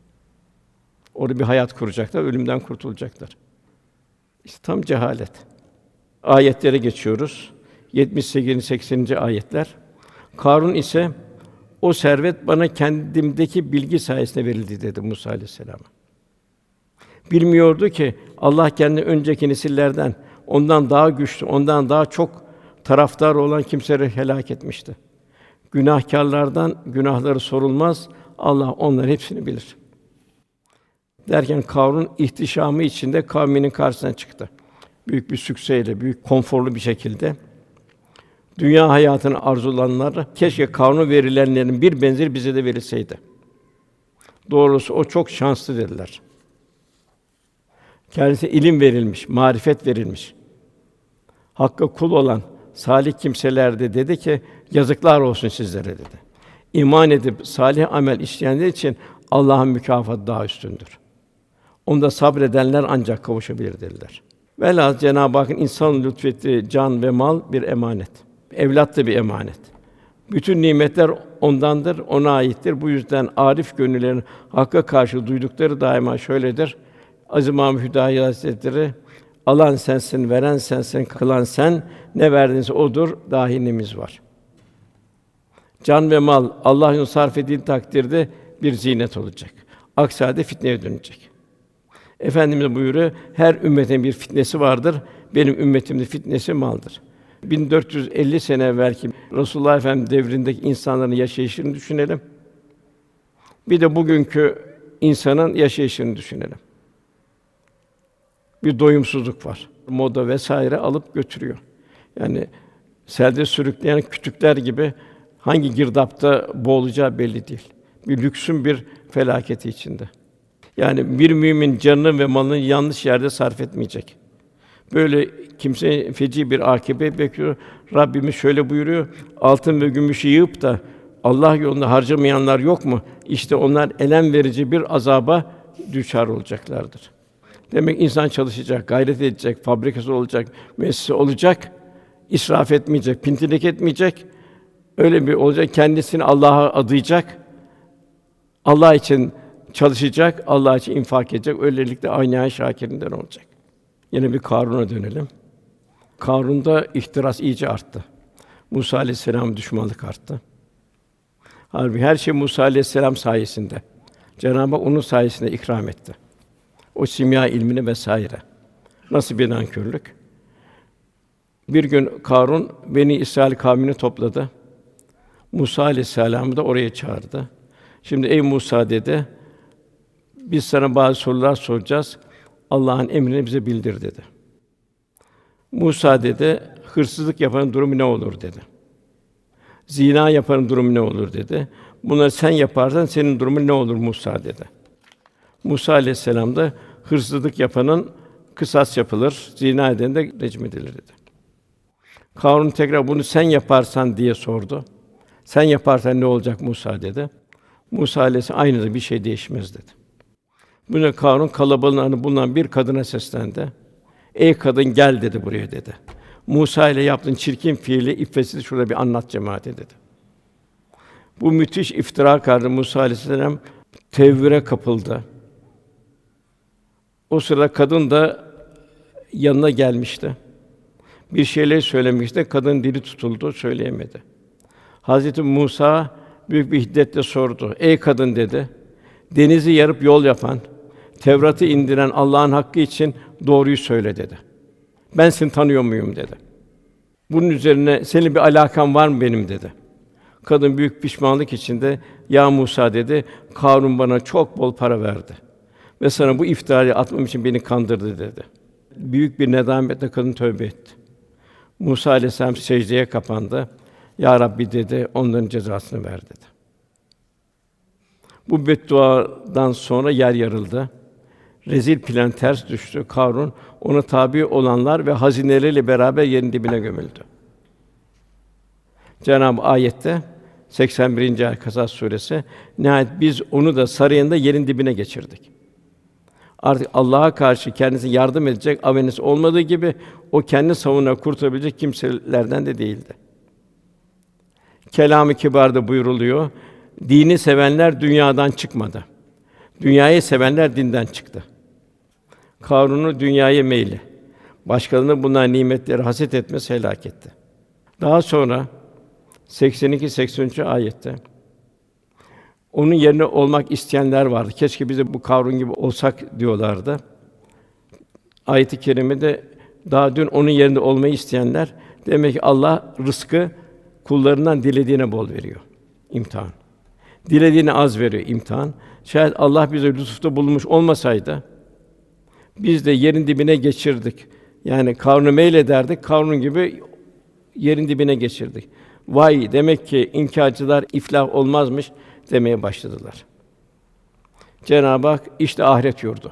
Orada bir hayat kuracaklar, ölümden kurtulacaklar. İşte tam cehalet. Ayetlere geçiyoruz. 78. 80. ayetler. Karun ise o servet bana kendimdeki bilgi sayesinde verildi dedi Musa aleyhisselama. Bilmiyordu ki Allah kendi önceki nesillerden ondan daha güçlü, ondan daha çok taraftar olan kimseleri helak etmişti. Günahkârlardan günahları sorulmaz. Allah onların hepsini bilir. Derken Karun ihtişamı içinde kavminin karşısına çıktı. Büyük bir sükseyle, büyük konforlu bir şekilde. Dünya hayatını arzulananlar keşke Karun'a verilenlerin bir benzeri bize de verilseydi. Doğrusu o çok şanslı dediler. Kendisine ilim verilmiş, marifet verilmiş. Hakka kul olan salih kimseler de dedi ki yazıklar olsun sizlere dedi. İman edip salih amel işleyenler için Allah'ın mükafatı daha üstündür. Onda sabredenler ancak kavuşabilir dediler. Velhâsıl Cenab-ı Hakk'ın insan lütfettiği can ve mal bir emanet. Evlat da bir emanet. Bütün nimetler ondandır, ona aittir. Bu yüzden arif gönüllerin Hakk'a karşı duydukları daima şöyledir. Aziz İmam Hüdayi Hazretleri, alan sensin, veren sensin, kılan sen, ne verdinse odur, dahi nemiz var. Can ve mal Allah yolunda sarf edildiği takdirde bir zinet olacak. Aksi halde fitneye dönecek. Efendimiz buyuruyor, her ümmetin bir fitnesi vardır. Benim ümmetimin fitnesi maldır. 1450 sene evvelki Resulullah Efendimiz devrindeki insanların yaşayışını düşünelim. Bir de bugünkü insanın yaşayışını düşünelim. Bir doyumsuzluk var. Moda vesaire alıp götürüyor. Yani selde sürükleyen kütükler gibi hangi girdapta boğulacağı belli değil. Bir lüksün bir felaketi içinde. Yani bir mümin canını ve malını yanlış yerde sarf etmeyecek. Böyle kimse feci bir akıbet bekliyor. Rabbimiz şöyle buyuruyor: altın ve gümüşü yığıp da Allah yolunda harcamayanlar yok mu? İşte onlar elem verici bir azaba düçar olacaklardır. Demek insan çalışacak, gayret edecek, fabrikası olacak, müessese olacak, israf etmeyecek, pintilik etmeyecek. Öyle bir olacak, kendisini Allah'a adayacak. Allah için çalışacak, Allah için infak edecek. Öylelikle aynâ şâkirinden olacak. Yine bir Karun'a dönelim. Karun'da ihtiras iyice arttı. Musa aleyhisselam düşmanlık arttı. Halbuki her şey Musa aleyhisselam sayesinde. Cenab-ı Hak onun sayesinde ikram etti. O simya ilmini vesaire. Nasıl bir nankörlük? Bir gün Karun Beni İsrail kavmini topladı. Musa aleyhisselam'ı da oraya çağırdı. Şimdi ey Musa dedi, biz sana bazı sorular soracağız. Allah'ın emrini bize bildir dedi. Musa dedi, hırsızlık yapanın durumu ne olur dedi. Zina yapanın durumu ne olur dedi. Bunları sen yaparsan senin durumun ne olur Musa dedi. Musa aleyhisselam da hırsızlık yapanın kısas yapılır, zina eden de recm edilir dedi. Karun tekrar bunu sen yaparsan diye sordu. Sen yaparsan ne olacak Musa dedi. Musa aleyhisselam aynı bir şey değişmez dedi. Buna Karun kalabalığın bulunan bir kadına seslendi. Ey kadın gel dedi buraya dedi. Musa ile yaptığın çirkin fiili, iffetsizliği şurada bir anlat cemaate dedi. Bu müthiş iftira karşısında Musa aleyhisselam tevvüre kapıldı. O sırada kadın da yanına gelmişti. Bir şeyler söylemişti. Kadın dili tutuldu, söyleyemedi. Hazreti Musa büyük bir hiddetle sordu. Ey kadın dedi. Denizi yarıp yol yapan, Tevrat'ı indiren Allah'ın hakkı için doğruyu söyle dedi. Ben seni tanıyor muyum dedi. Bunun üzerine senin bir alakan var mı benim dedi. Kadın büyük pişmanlık içinde ya Musa dedi. Karun bana çok bol para verdi ve sana bu iftirayı atmam için beni kandırdı dedi. Büyük bir nedametle kadın tövbe etti. Musa aleyhisselam secdeye kapandı. Ya Rabbi dedi, onların cezasını ver dedi. Bu bedduadan sonra yer yarıldı. Rezil plan ters düştü. Karun ona tabi olanlar ve hazineleriyle beraber yerin dibine gömüldü. Cenab-ı ayette 81. ayet Kasas suresi. Nihayet biz onu da sarayında yerin dibine geçirdik. Artık Allah'a karşı kendisine yardım edecek avenisi olmadığı gibi o kendi savunarak kurtulabilecek kimselerden de değildi. Kelam-ı Kibar'da buyruluyor. Dini sevenler dünyadan çıkmadı. Dünyayı sevenler dinden çıktı. Kârun'u dünyaya meyli, başkalarının bunlar nimetleri haset etmesi helak etti. Daha sonra 82 83. ayette onun yerine olmak isteyenler vardı. Keşke biz de bu Kârun gibi olsak diyorlardı. Ayet-i kerimede daha dün onun yerinde olmayı isteyenler, demek ki Allah rızkı kullarından dilediğine bol veriyor. İmtihan. Dilediğine az veriyor, imtihan. Şayet Allah bize lütufta bulunmuş olmasaydı, biz de yerin dibine geçirdik. Yani Kârun'u meylederdik, Kârun gibi yerin dibine geçirdik. Vay, demek ki inkârcılar iflah olmazmış demeye başladılar. Cenab-ı Hak işte ahiret yurdu.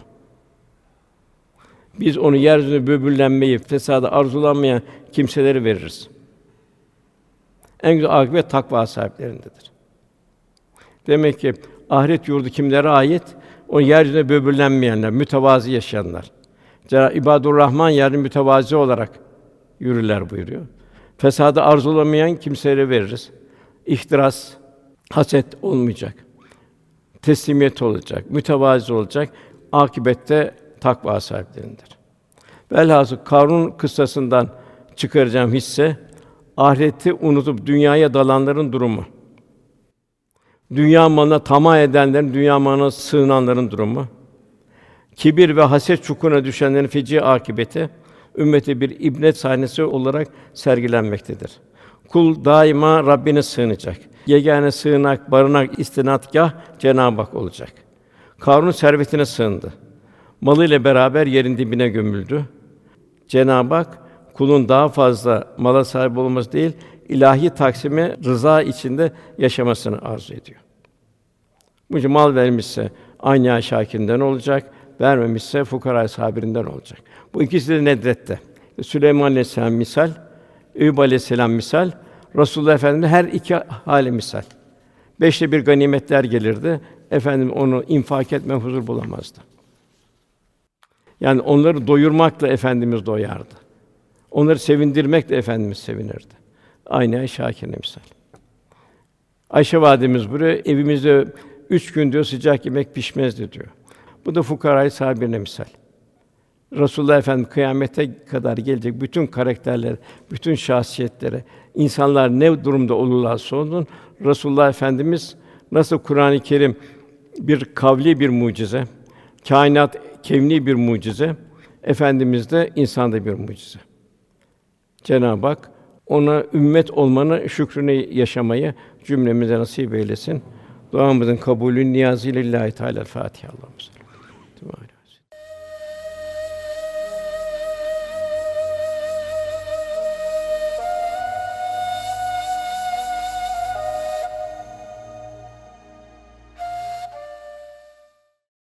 Biz onu yeryüzünde böbürlenmeyi, fesadı arzulanmayan kimseleri veririz. En güzel akıbet takva sahiplerindedir. Demek ki ahiret yurdu kimlere ait? O yeryüzünde böbürlenmeyenler, mütevazı yaşayanlar. Cenab-ı İbâdurrahman yeryüzünde mütevazı olarak yürürler buyuruyor. Fesadı arzulamayan kimselere veririz. İhtiras, haset olmayacak. Teslimiyet olacak, mütevazı olacak. Akibette takva sahiplerindir. Velhâsıl Kârun kıssasından çıkaracağım hisse, ahireti unutup dünyaya dalanların durumu. Dünya malına tamah edenlerin, dünya malına sığınanların durumu. Kibir ve haset çukuruna düşenlerin feci akıbeti ümmete bir ibret sahnesi olarak sergilenmektedir. Kul daima Rabbine sığınacak. Yegâne sığınak, barınak, istinadgâh Cenab-ı Hak olacak. Kârun servetine sığındı. Malıyla beraber yerin dibine gömüldü. Cenab-ı Hak kulun daha fazla mala sahip olması değil, ilahi taksime rıza içinde yaşamasını arzu ediyor. Bu için mal vermişse âniâ şâkirinden olacak, vermemişse fukara-i sabirinden olacak. Bu ikisi de nedrette. Süleyman Aleyhisselam misal, Eyüp Aleyhisselam misal, Resulullah Efendimiz her iki hâli misal. 5'te 1 ganimetler gelirdi. Efendim onu infak etme huzur bulamazdı. Yani onları doyurmakla Efendimiz doyardı. Onları sevindirmekle Efendimiz sevinirdi. Aynı şâkirine misal. Ayşe validemiz buraya evimizde 3 gün diyor sıcak yemek pişmezdi diyor. Bu da fukara-i sabirine misal. Resulullah Efendimiz kıyamete kadar gelecek bütün karakterler, bütün şahsiyetlere, insanlar ne durumda olurlarsa olsun, Resulullah Efendimiz nasıl Kur'an-ı Kerim bir kavli bir mucize, kainat kevni bir mucize, Efendimiz de insanda bir mucize. Cenab-ı Hak ona ümmet olmanın şükrünü yaşamayı cümlemize nasip eylesin. Duamızın kabulü niyazı lillahi teâlâ. Fâtiha. Allah'ım.